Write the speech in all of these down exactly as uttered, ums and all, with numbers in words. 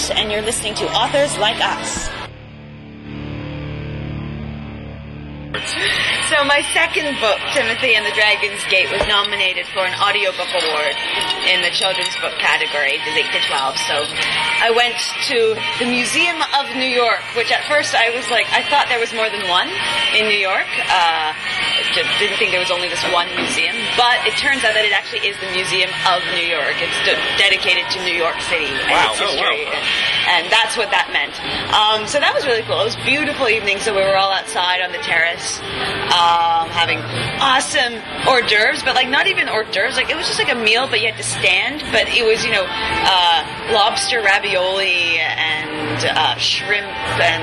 Kate, and you're listening to Authors Like Us. So my second book, Timothy and the Dragon's Gate, was nominated for an audiobook award in the children's book category, ages eight to twelve. So I went to the Museum of New York, which at first I was like, I thought there was more than one in New York. Uh, didn't think there was only this one museum, but it turns out that it actually is the Museum of New York. It's de- dedicated to New York City and wow. its history, oh, wow. and, and that's what that meant. Um, so that was really cool. It was a beautiful evening, so we were all outside on the terrace, um, having awesome hors d'oeuvres, but like not even hors d'oeuvres. Like it was just like a meal, but you had to stand. But it was, you know, uh, lobster ravioli and uh, shrimp and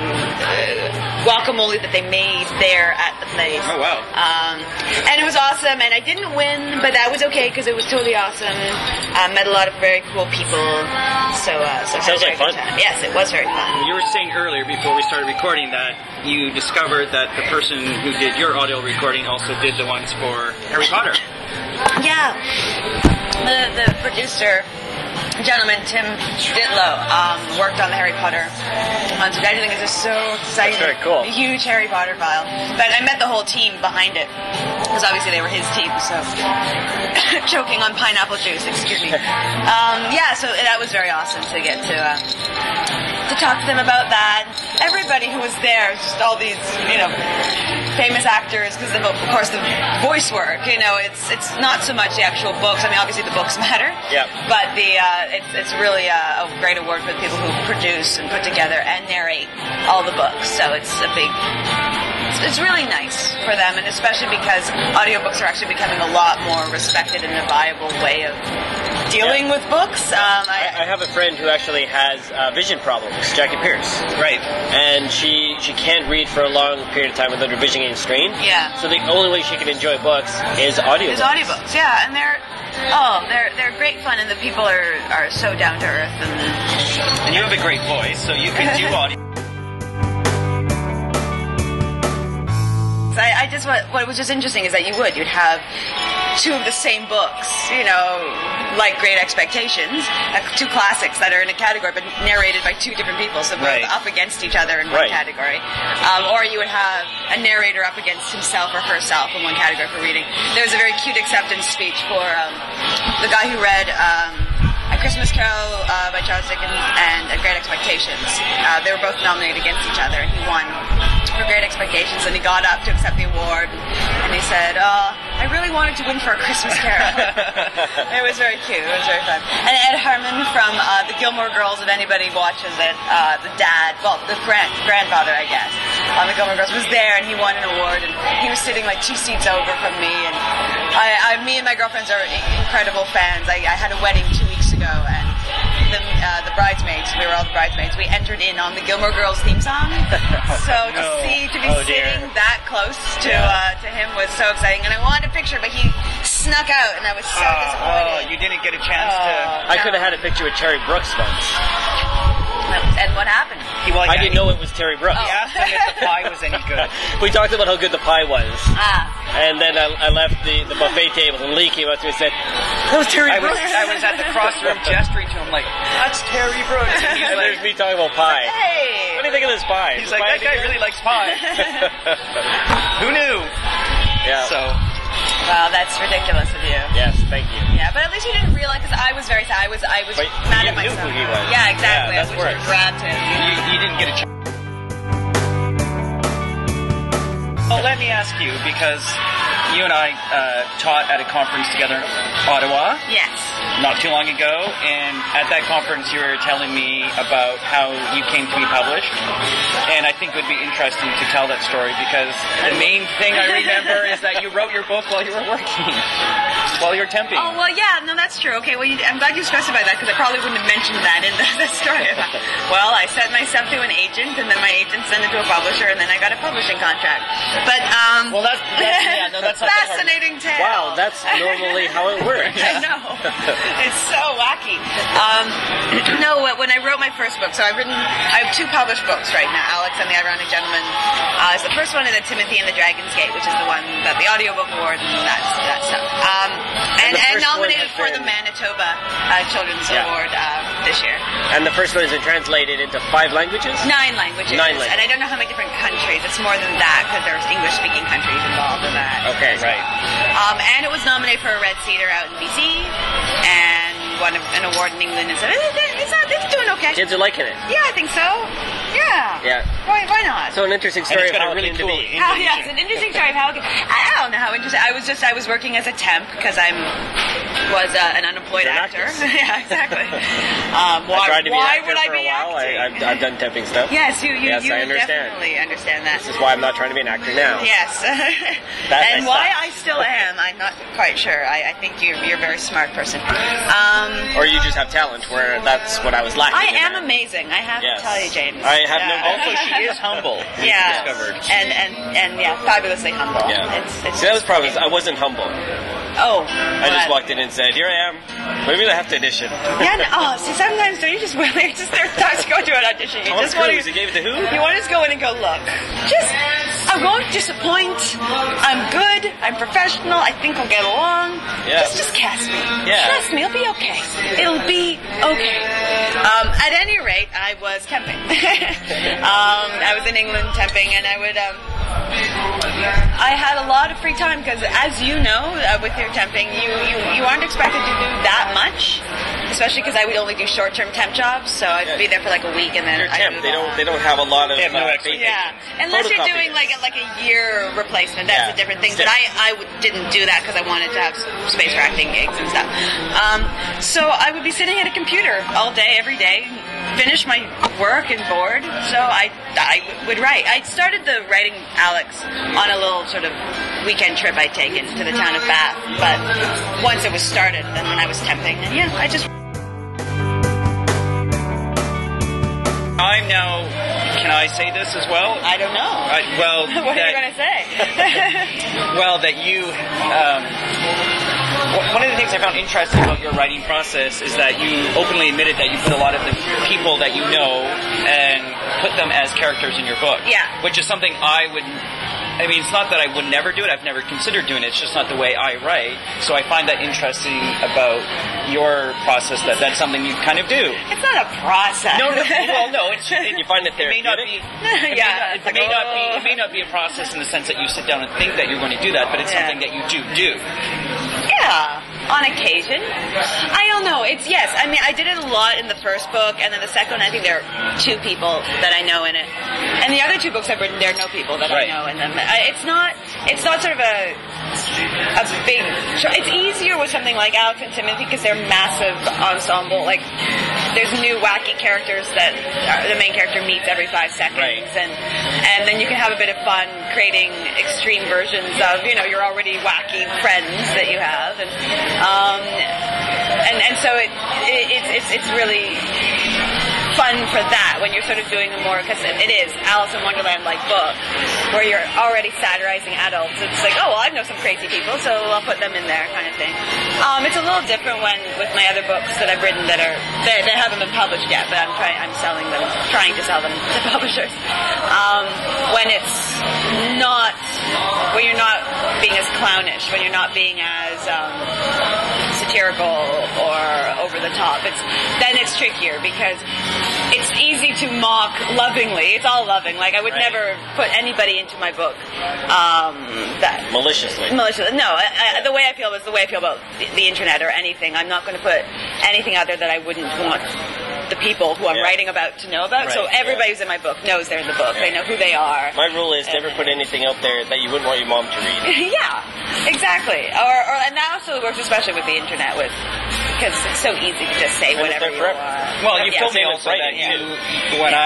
uh, guacamole that they made there at the place. Oh wow! Um, and it was awesome. And I didn't win, but that was okay because it was totally awesome. I met a lot of very cool people. So, uh, so it sounds like fun. Time. Yes, it was very fun. You were saying earlier before we started recording that you discovered that the person who did your audio recording also did the ones for Harry Potter. Yeah. The the producer, gentleman, Tim Ditlow, um, worked on the Harry Potter ones, which I think is just so exciting. That's very cool. A huge Harry Potter file. But I met the whole team behind it, because obviously they were his team, so... Choking on pineapple juice, excuse me. Um, yeah, so that was very awesome to get to... Uh, to talk to them about that. Everybody who was there, just all these, you know, famous actors, because of, of course the voice work, you know, it's it's not so much the actual books. I mean, obviously the books matter. Yeah. But the uh, it's it's really a, a great award for the people who produce and put together and narrate all the books. So it's a big. It's, it's really nice for them, and especially because audiobooks are actually becoming a lot more respected and a viable way of dealing yeah. with books. Um, I, I have a friend who actually has uh, vision problems, Jackie Pierce. Right. And she she can't read for a long period of time without her vision getting strained. Yeah. So the only way she can enjoy books is audiobooks. Is audiobooks, yeah, and they're oh, they're they're great fun, and the people are, are so down to earth, and and you have a great voice, so you can do audio. I, I just what what was just interesting is that you would you'd have two of the same books, you know, like Great Expectations, uh, two classics that are in a category but narrated by two different people, so both right. up against each other in one right. category. Um, or you would have a narrator up against himself or herself in one category for reading. There was a very cute acceptance speech for um, the guy who read um, A Christmas Carol uh, by Charles Dickens and A Great Expectations. Uh, they were both nominated against each other, and he won for Great Expectations, and he got up to accept the award, and he said, uh, I really wanted to win for A Christmas Carol. It was very cute. It was very fun. And Ed Harmon from uh, the Gilmore Girls, if anybody watches it, uh, the dad, well, the grand, grandfather, I guess, on the Gilmore Girls, was there, and he won an award, and he was sitting like two seats over from me, and I, I, me and my girlfriends are incredible fans. I, I had a wedding two weeks ago, and the, uh, the bridesmaids, we were all the bridesmaids, we entered in on the Gilmore Girls theme song. So to no. see, to be oh, sitting dear. that close to Yeah. uh, to him was so exciting. And I wanted a picture, but he snuck out, and I was so Uh, disappointed. oh, you didn't get a chance Oh. to... I could have had a picture with Terry Brooks once. And what happened? He, well, I yeah, didn't he, know it was Terry Brooks. he asked him if the pie was any good. We talked about how good the pie was. Ah. And then I, I left the, the buffet table, and Lee came up to me and said, that was Terry I was, Brooks. I was at the crossroom gesturing to him like, that's Terry Brooks. And he's And like, there's me talking about pie. Hey! What do you think of this pie? he's Is like pie that guy any really good?" likes pie. Who knew? Yeah. So, Wow, that's ridiculous of you. Yes, thank you. Yeah, but at least you didn't realize, because I was very sad. I was, I was But mad you at knew myself. who he was. Yeah, exactly. Yeah, that's I wish I worse. grabbed him. you, you didn't get a chance. Well, let me ask you, because you and I uh, taught at a conference together in Ottawa Yes. not too long ago, and at that conference you were telling me about how you came to be published, and I think it would be interesting to tell that story, because the main thing I remember is that you wrote your book while you were working, while you were temping. Oh, well, yeah, no, that's true. Okay, well, you, I'm glad you specified that, because I probably wouldn't have mentioned that in the, the story. Well, I sent myself to an agent, and then my agent sent it to a publisher, and then I got a publishing contract. But, um... Well, that's, that's yeah, no, that's not fascinating tale. Wow, that's normally how it works. I know. It's so wacky. Um, no, when I wrote my first book, so I've written, I have two published books right now, Alex and the Ironic Gentleman. Uh, so the first one is The Timothy and the Dragon's Gate, which is the one that the audiobook award and that, that stuff. Um, And, the and first one nominated has for been- the Manitoba uh, Children's Yeah. Award uh, this year. And the first one has been translated into five languages? Nine languages. Nine languages. And I don't know how many different countries. It's more than that because there's English-speaking countries involved in that. Okay. Right. Um, and it was nominated for a Red Cedar out in B C and won a, an award in England. And so it's, it's, not, it's doing okay. Kids are liking it. Yeah, I think so. Yeah. Yeah. Why, why not? So an interesting And story it's of got how a really it came cool to be. Oh, yeah, it's an interesting story of how it, I don't know how interesting. I was just, I was working as a temp because I'm, was uh, an unemployed You're an actor. actress. Yeah, exactly. Um, why I tried to be why an actor would I for be a while. acting? I, I've, I've done temping stuff. Yes, you, you, Yes, you I understand. definitely understand that. This is why I'm not trying to be an actor now. Yes. That and I why suck. I still am, I'm not quite sure. I, I think you're, you're a very smart person. Um, Or you just have talent, where that's what I was lacking. I in am that. amazing. I have Yes. to tell you, James. I have no Uh, doubt. Also, she is humble. we've Yeah, discovered. and and and yeah, fabulously humble. Yeah. It's, it's See, that was probably, I wasn't humble. Oh, I just walked in and said, here I am. Maybe I have to audition. Yeah, no, oh, see, sometimes don't you just really just there times to go to an audition. You Tom just want to. Cruise, he gave it to who? You want to just go in and go, look, just I won't disappoint. I'm good. I'm professional. I think we'll get along. Yeah. Just just cast me. Yeah. Trust me, it'll be okay. It'll be okay. Um, at any rate, I was temping. um, I was in England temping, and I would. Um, I had a lot of free time because, as you know, uh, with your temping, you, you, you aren't expected to do that much, especially because I would only do short-term temp jobs, so I'd Yeah. be there for like a week and then They're I'd temp. move They don't. on. They don't have a lot of. They have no uh, expectation. Yeah, unless you're doing like a, like a year replacement, that's Yeah. a different thing. It's But I, I w- didn't do that because I wanted to have s- space for acting gigs and stuff. Um, so I would be sitting at a computer all day, every day, finish my work and bored. So I, I would write. I started the writing Alex on a little sort of weekend trip I'd taken to the town of Bath. But once it was started, then when I was temping, and yeah, I just. I'm now. Can I say this as well? I don't know. I, well, what are that- you going to say? Well, that you. Um, w- one of the things I found interesting about your writing process is that you openly admitted that you put a lot of the people that you know and put them as characters in your book. Yeah. Which is something I would. I mean, it's not that I would never do it. I've never considered doing it. It's just not the way I write. So I find that interesting about your process. That that's something you kind of do. It's not a process. No, no. Well, no. It's it, You find it It may not be. therapeutic? It Yeah, May not, it may not be. It may not be a process in the sense that you sit down and think that you're going to do that, but it's Yeah. something that you do do. Yeah, on occasion. I don't know. It's yes. I mean, I did it a lot in the first book, and then the second one, I think there are two people that I know in it, and the other two books I've written, there are no people that Right. I know in them. I, it's not. It's not sort of a a big. It's easier with something like Alex and Timothy because they're massive ensemble. Like there's new wacky characters that are, the main character meets every five seconds, Right. and and then you can have a bit of fun creating extreme versions of you know your already wacky friends that you have, and um, and and so it, it it's it's it's really fun for that when you're sort of doing a more because it, it is Alice in Wonderland like book where you're already satirizing adults. It's like oh well I know some crazy people so I'll put them in there kind of thing. Um, it's a little different when with my other books that I've written that are they, they haven't been published yet but I'm trying I'm selling them trying to sell them to publishers. Um, when it's not when you're not being as clownish when you're not being as um, satirical or over the top. It's then it's trickier because it's easy to mock lovingly. It's all loving. Like I would Right. never put anybody into my book um, that Maliciously. malicious. No, I, I, the way I feel is the way I feel about the, the internet or anything. I'm not going to put anything out there that I wouldn't want the people who I'm Yeah. writing about to know about. So Right, everybody yeah. who's in my book knows they're in the book. They know who they are. My rule is never put anything out there that you wouldn't want your mom to read. Yeah, exactly. Or, or and that also works especially with the internet, with because it's so easy to just say And whatever it's you there want. forever. Well, you've Yeah. told me same as also that writing, you, when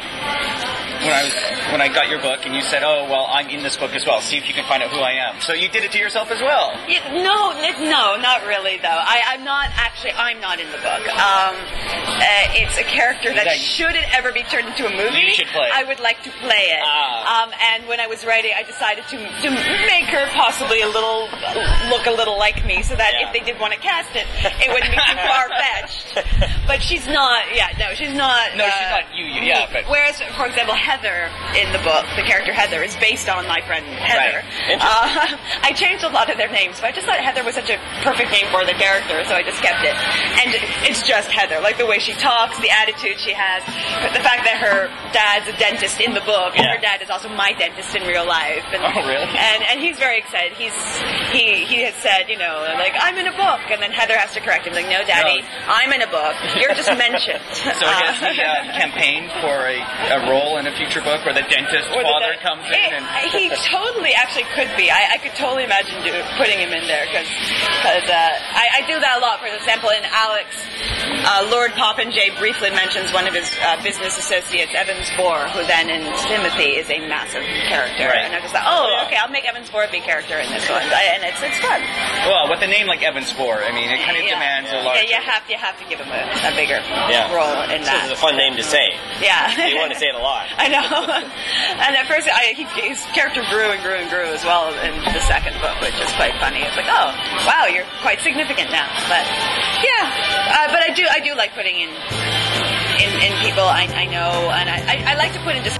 I, when I was, when I got your book, and you said, "Oh, well, I'm in this book as well. See if you can find out who I am." So you did it to yourself as well. Yeah, no, n- no, not really though. I, I'm not actually. I'm not in the book. Um, uh, it's a character that, That- should it ever be turned into a movie, You should play. I would like to play it. Ah. Um, and when I was writing, I decided to to make her possibly a little look a little like me, so that Yeah. if they did want to cast it, it wouldn't be too far fetched. But she's not. Yeah, no, she's not. No, uh, she's not you. you- Yeah, but Whereas, for example, Heather in the book, the character Heather, is based on my friend Heather. Right. Uh, I changed a lot of their names, but I just thought Heather was such a perfect name for the character, so I just kept it. And it's just Heather, like the way she talks, the attitude she has, the fact that her dad's a dentist in the book, and Yeah. her dad is also my dentist in real life. And, Oh, really? And and he's very excited. He's he he has said, you know, like, I'm in a book, and then Heather has to correct him, like, no, Daddy, No. I'm in a book. You're just mentioned. So has he uh, campaigned for a, a role in a future book where the dentist Or the father dad- comes in It- and... he totally actually could be. I, I could totally imagine do, putting him in there because uh, I, I do that a lot. For example, in Alex, uh, Lord Popinjay briefly mentions one of his uh, business associates, Evans Bohr, who then in Timothy is a massive character. Right. And I was like, oh, okay, I'll make Evans Bohr a big character in this one, I, and it's it's fun. Well, with a name like Evans Bohr, I mean, it kind of Yeah. demands a Yeah, larger... you have you have to give him a, a bigger Yeah. role in So that. it's a fun name to say. Yeah. You want to say it a lot. I know. And at first, I, he, his character grew and grew and grew as well in the second book, which is quite funny. It's like, oh, wow, you're quite significant now. But yeah, uh, but I do, I do like putting in in, in people I, I know, and I, I, I like to put in just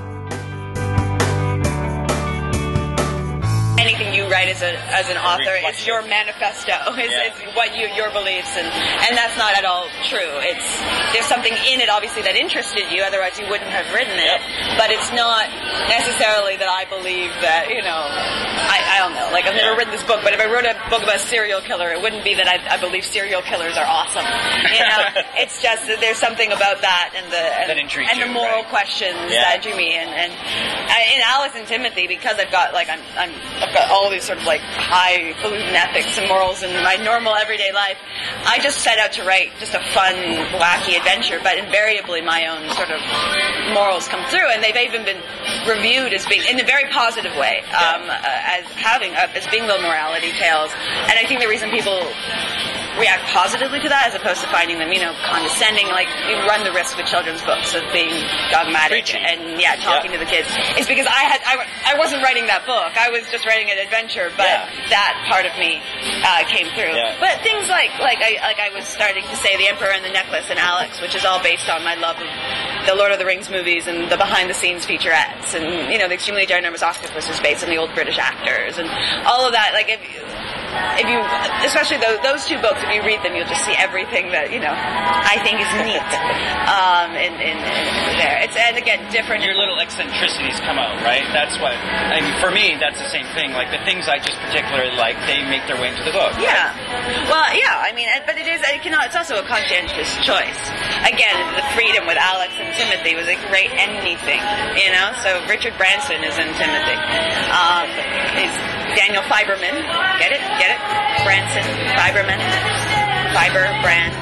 anything you write as a as an author is Reflection. your manifesto, is, Yeah. is what you your beliefs, and and that's not at all true. It's there's something in it obviously that interested you, otherwise you wouldn't have written it. But it's not necessarily that I believe that, you know, I, I don't know. Like, I've never Yeah. written this book, but if I wrote a book about a serial killer, it wouldn't be that I, I believe serial killers are awesome. You know, it's just that there's something about that and the and, That intrigues and the you, moral right. questions Yeah. that drew me in. And I, in Alice and Timothy, because I've got like I'm, I'm I've got all these sort of like highfalutin ethics and morals in my normal everyday life, I just set out to write just a fun, wacky adventure. But invariably, my own sort of morals come through, and they've even been reviewed as being in a very positive way, um, uh, as having uh, as being little morality tales. And I think the reason people react positively to that, as opposed to finding them, you know, condescending, like you run the risk with children's books of being dogmatic Preachy. and yeah, talking Yeah. to the kids, is because I had I, I wasn't writing that book. I was just writing an adventure, but Yeah. that part of me uh, came through. Yeah. But things like like I like I was starting to say, The Emperor and the Necklace and Alex, which is all based on my love of the Lord of the Rings movies and the behind-the-scenes featurettes, and you know, the Extremely Ginormous Octopus is based on the old British actors, and all of that. Like if if you, especially those, those two books, if you read them, you'll just see everything that, you know, I think is neat um, in, in, in there. It's, and again, different. Your little eccentricities come out, right? That's what, I mean, for me, that's the same thing. Like, the things I just particularly like, they make their way into the book. Yeah. Well, yeah, I mean, but it is, it cannot, it's also a conscientious choice. Again, the freedom with Alex and Timothy was like, write anything, you know? So Richard Branson is in Timothy. Um, he's Daniel Fiberman. Get it? Get it? Branson. Fiberman. Fiber, brand.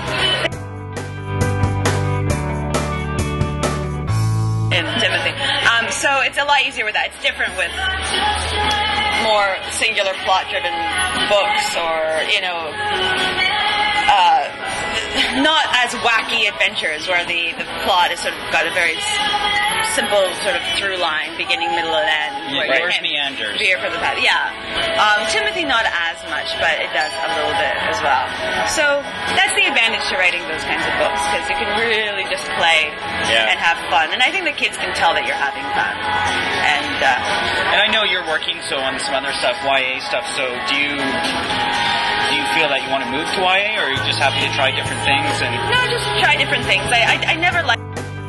In Timothy. Um, so it's a lot easier with that. It's different with more singular plot-driven books, or, you know, uh, not as wacky adventures where the, the plot has sort of got a very s- simple sort of through line, beginning, middle, and end. Yeah, where you yours can't meanders. veer for the path. Yeah. Um, Timothy not as much, but it does a little bit as well. So that's the advantage to writing those kinds of books, because you can really just play Yeah. and have fun. And I think the kids can tell that you're having fun. And uh, And I know you're working so on some other stuff, Y A stuff. So do you do you feel that you want to move to Y A, or are you just happy to try different things? And no, just try different things. I, I, I never like.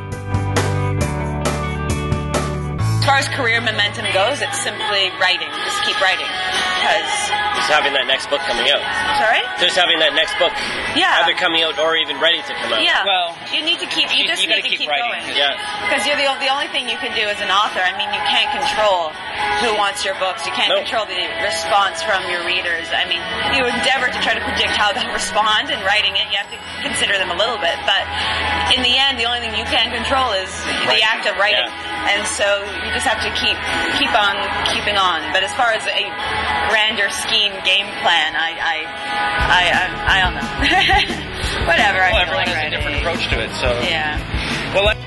As far as career momentum goes, it's simply writing. Just keep writing. Because, Just having that next book coming out. sorry? Just having that next book Yeah. either coming out or even ready to come out. Yeah. Well, you need to keep, you, you- just you need gotta to keep keep, writing, going. 'cause- Yeah. Because you're the, o- the only thing you can do as an author. I mean, you can't control who wants your books. You can't Nope. control the response from your readers. I mean, you endeavor to try to predict how they'll respond in writing it. You have to consider them a little bit. But in the end, the only thing you can control is the Writing. act of writing. Yeah. And so you just have to keep keep on keeping on. But as far as a grander scheme, game plan, I I I, I, I don't know. Whatever. I well, feel everyone like has a different writing. approach to it. So Yeah. well. Let-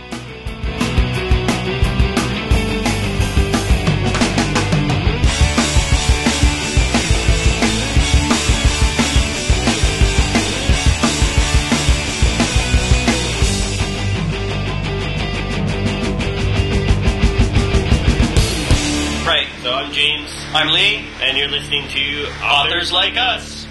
right. So I'm James, I'm Lee. and you're listening to Authors Like Us.